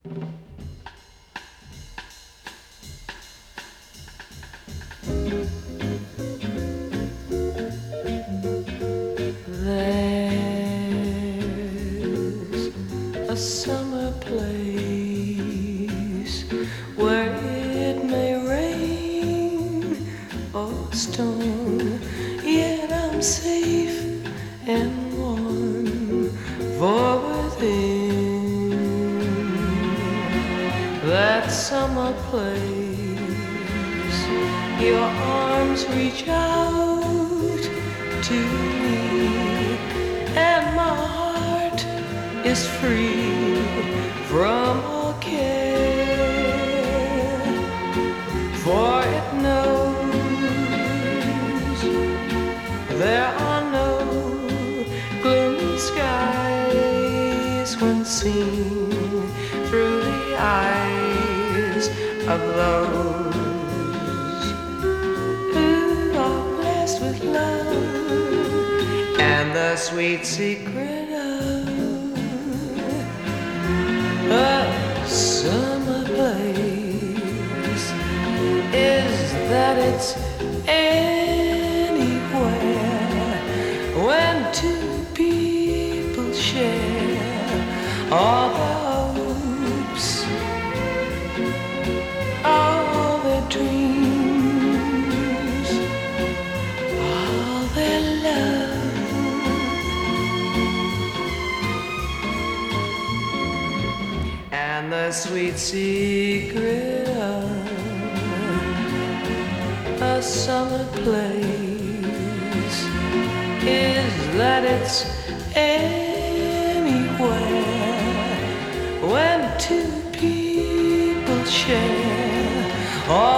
There's a summer place where it may rain or storm, yet I'm safe and warm. For within that summer place, your arms reach out to me, and my heart is free from all care, for it knows there are no gloomy skies when seen through the eyes of those who are blessed with love and the sweet secret of a summer place is that it's anywhere when two people share all their hopes, all their dreams, all their love. And the sweet secret of a summer place is that it's anywhere when two people share all